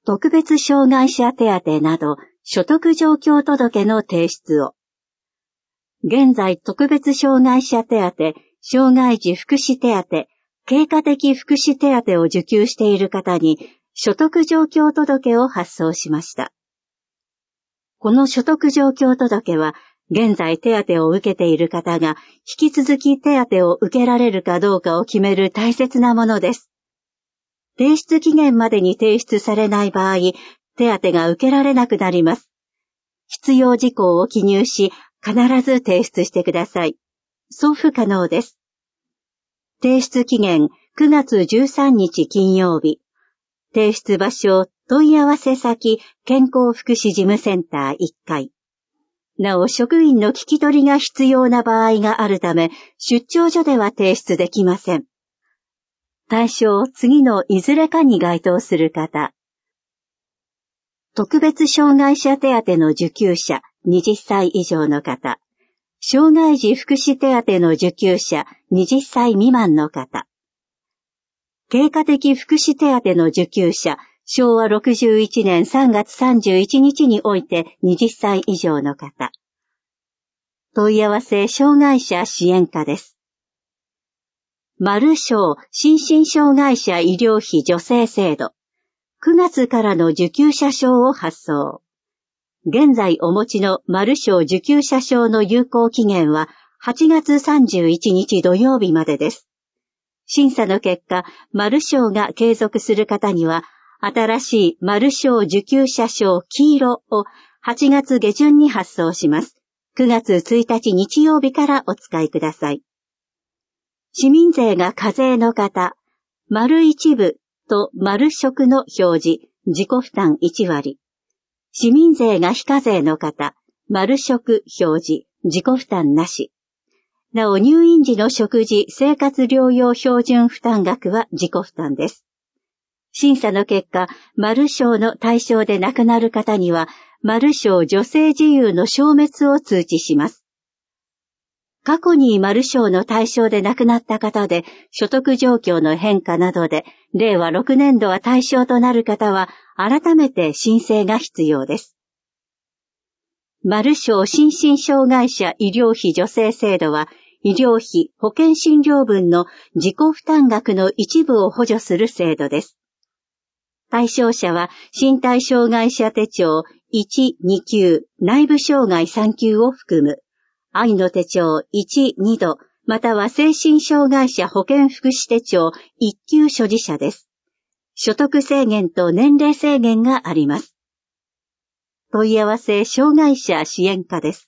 特別障害者手当など所得状況届の提出を。現在特別障害者手当、障害児福祉手当、経過的福祉手当を受給している方に所得状況届を発送しました。この所得状況届は現在手当を受けている方が引き続き手当を受けられるかどうかを決める大切なものです。提出期限までに提出されない場合、手当が受けられなくなります。必要事項を記入し、必ず提出してください。送付可能です。提出期限9月13日金曜日。提出場所、問い合わせ先、健康福祉事務センター1階。なお、職員の聞き取りが必要な場合があるため、出張所では提出できません。対象、次のいずれかに該当する方。特別障害者手当の受給者、20歳以上の方。障害児福祉手当の受給者、20歳未満の方。経過的福祉手当の受給者、昭和61年3月31日において20歳以上の方。問い合わせ障害者支援課です。丸省心身障害者医療費助成制度。9月からの受給者証を発送。現在お持ちの丸省受給者証の有効期限は8月31日土曜日までです。審査の結果、丸省が継続する方には、新しい丸省受給者証黄色を8月下旬に発送します。9月1日日曜日からお使いください。市民税が課税の方、丸一部と丸食の表示、自己負担1割。市民税が非課税の方、丸食表示、自己負担なし。なお入院時の食事、生活療養標準負担額は自己負担です。審査の結果、丸省の対象で亡くなる方には、丸省助成事由の消滅を通知します。過去に丸省の対象で亡くなった方で、所得状況の変化などで、令和6年度は対象となる方は、改めて申請が必要です。丸省心身障害者医療費助成制度は、医療費保険診療分の自己負担額の一部を補助する制度です。対象者は、身体障害者手帳1、2級、内部障害3級を含む、愛の手帳1、2度、または精神障害者保健福祉手帳1級所持者です。所得制限と年齢制限があります。問い合わせ障害者支援課です。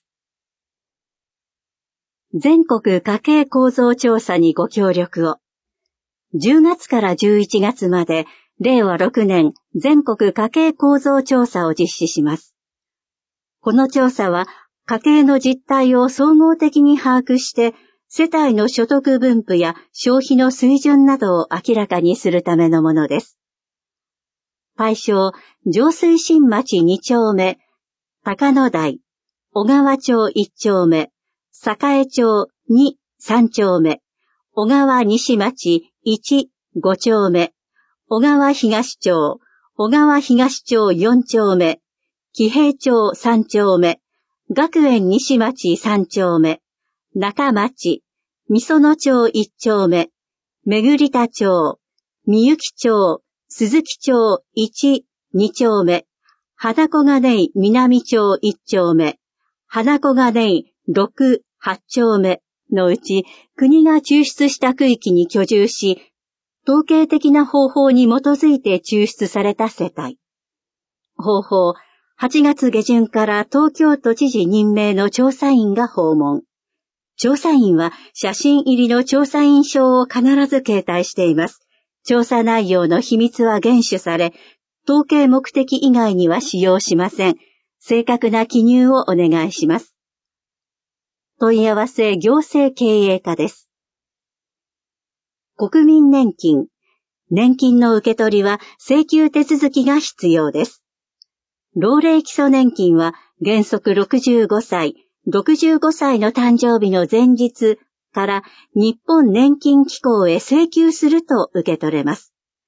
全国家計構造調査にご協力を。10月から11月まで、令和6年全国家計構造調査を実施します。この調査は、家計の実態を総合的に把握して、世帯の所得分布や消費の水準などを明らかにするためのものです。対象、上水新町2丁目、高野台、小川町1丁目、栄町2、3丁目、小川西町1、5丁目、小川東町、小川東町4丁目、喜平町3丁目、学園西町3丁目、中町、みその町1丁目、めぐりた町、みゆき町、鈴木町1、2丁目、花子金井南町1丁目、花子金井6、8丁目のうち国が抽出した区域に居住し、統計的な方法に基づいて抽出された世帯。方法、8月下旬から東京都知事任命の調査員が訪問。調査員は写真入りの調査員証を必ず携帯しています。調査内容の秘密は厳守され、統計目的以外には使用しません。正確な記入をお願いします。問い合わせ行政経営課です。国民年金。年金の受け取りは請求手続きが必要です。老齢基礎年金は原則65歳の誕生日の前日から日本年金機構へ請求すると受け取れます。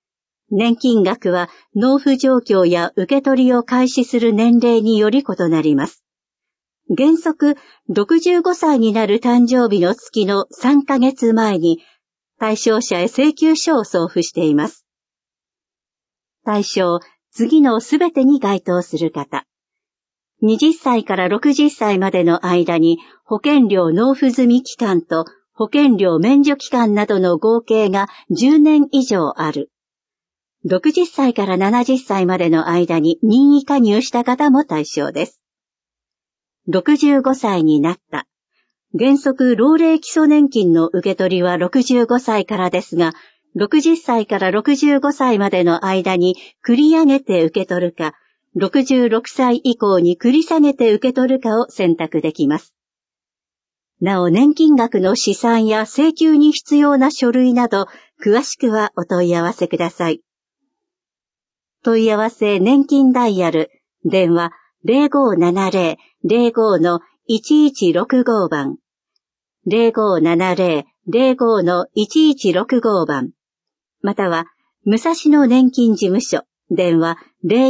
年金額は納付状況や受け取りを開始する年齢により異なります。原則、65歳になる誕生日の月の3ヶ月前に対象者へ請求書を送付しています。対象、次のすべてに該当する方。20歳から60歳までの間に保険料納付済み期間と保険料免除期間などの合計が10年以上ある。60歳から70歳までの間に任意加入した方も対象です。65歳になった。原則、老齢基礎年金の受け取りは65歳からですが、60歳から65歳までの間に繰り上げて受け取るか、66歳以降に繰り下げて受け取るかを選択できます。なお、年金額の試算や請求に必要な書類など、詳しくはお問い合わせください。問い合わせ年金ダイヤル、電話 0570-05-1165 番、0570-05-1165 番、または、武蔵野年金事務所、電話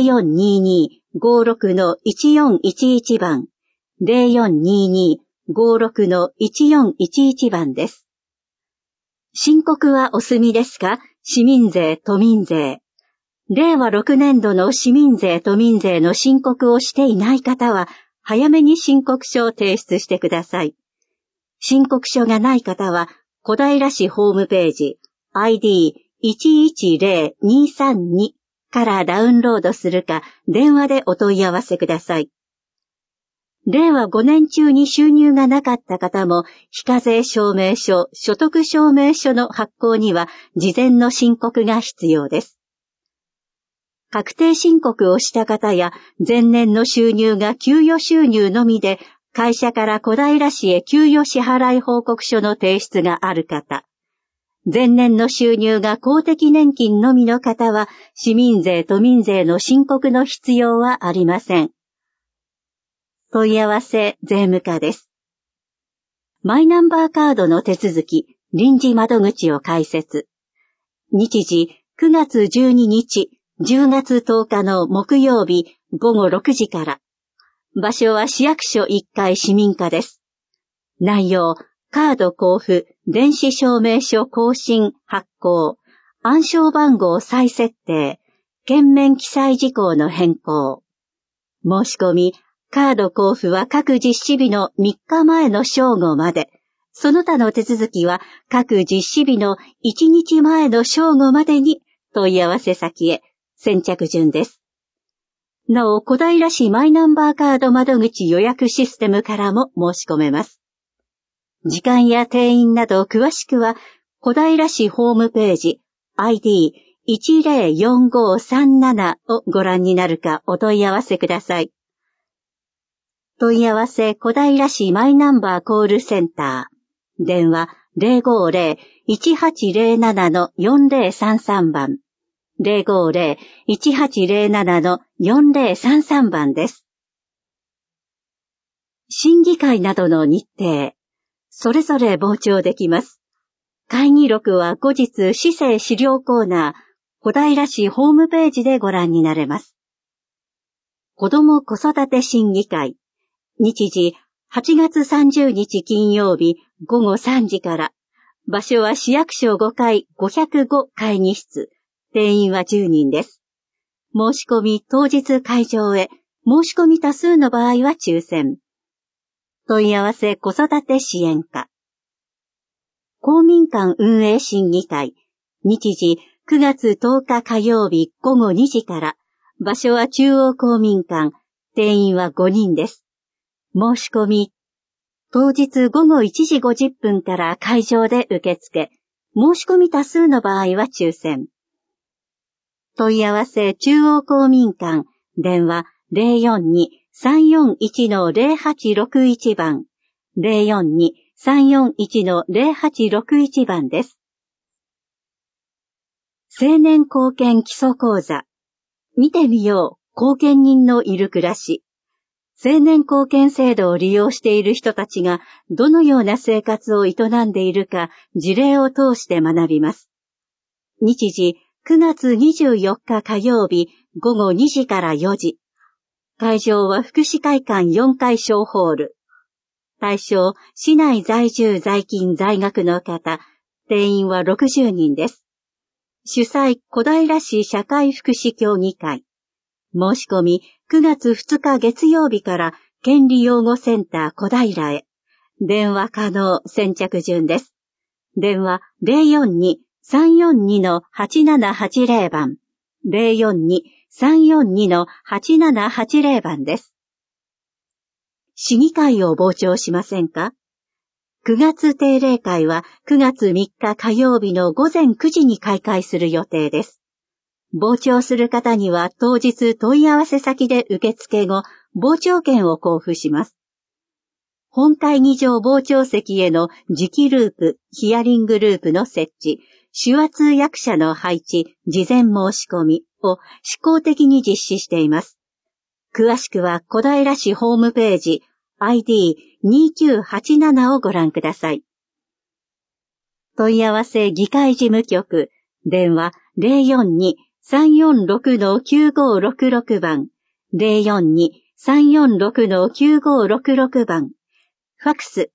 0422-56-1411 番、0422-56-1411 番です。申告はお済みですか？市民税、都民税。令和6年度の市民税、都民税の申告をしていない方は、早めに申告書を提出してください。申告書がない方は、小平市ホームページ、ID110232 からダウンロードするか、電話でお問い合わせください。令和5年中に収入がなかった方も、非課税証明書、所得証明書の発行には、事前の申告が必要です。確定申告をした方や、前年の収入が給与収入のみで、会社から小平市へ給与支払い報告書の提出がある方、前年の収入が公的年金のみの方は、市民税・都民税の申告の必要はありません。問い合わせ税務課です。マイナンバーカードの手続き、臨時窓口を開設。日時9月12日、10月10日の木曜日午後6時から。場所は市役所1階市民課です。内容、カード交付、電子証明書更新、発行、暗証番号再設定、券面記載事項の変更。申し込み、カード交付は各実施日の3日前の正午まで、その他の手続きは各実施日の1日前の正午までに問い合わせ先へ、先着順です。なお、小平市マイナンバーカード窓口予約システムからも申し込めます。時間や定員など詳しくは、小平市ホームページ ID104537 をご覧になるかお問い合わせください。問い合わせ小平市マイナンバーコールセンター。電話 050-1807-4033 番。050-1807-4033 番です。審議会などの日程、それぞれ傍聴できます。会議録は後日市政資料コーナー、小平市ホームページでご覧になれます。子ども子育て審議会、日時8月30日金曜日午後3時から、場所は市役所5階505会議室、定員は10人です。申し込み当日会場へ、申し込み多数の場合は抽選。問い合わせ子育て支援課。公民館運営審議会、日時9月10日火曜日午後2時から、場所は中央公民館、定員は5人です。申し込み、当日午後1時50分から会場で受付、申し込み多数の場合は抽選。問い合わせ中央公民館、電話 042-341-0861 番、042-341-0861 番です。青年貢献基礎講座。見てみよう、後見人のいる暮らし。青年貢献制度を利用している人たちがどのような生活を営んでいるか事例を通して学びます。日時 9月24日火曜日午後2時から4時。会場は福祉会館4階小ホール。対象、市内在住在勤在学の方、定員は60人です。主催、小平市社会福祉協議会。申し込み、9月2日月曜日から権利養護センター小平へ。電話可能、先着順です。電話042-342-8780番。042-342-8780番です。市議会を傍聴しませんか？ 9 月定例会は9月3日火曜日の午前9時に開会する予定です。傍聴する方には当日問い合わせ先で受付後、傍聴券を交付します。本会議場傍聴席への磁気ループ、ヒアリングループの設置、手話通訳者の配置、事前申し込みを試行的に実施しています。詳しくは小平市ホームページ、ID2987 をご覧ください。問い合わせ議会事務局、電話042-346-9566番、042-346-9566番、ファクス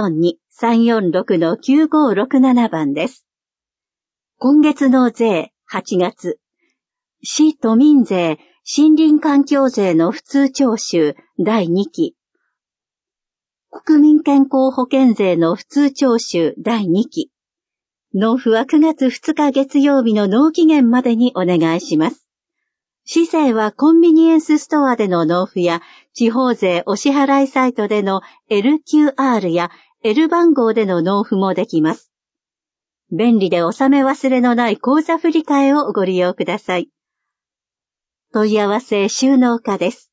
042-346-9567番です。今月の税、8月、市都民税、森林環境税の普通徴収第2期、国民健康保険税の普通徴収第2期、納付は9月2日月曜日の納期限までにお願いします。市税はコンビニエンスストアでの納付や地方税お支払いサイトでの LQR や L 番号での納付もできます。便利で納め忘れのない口座振替をご利用ください。問い合わせ収納課です。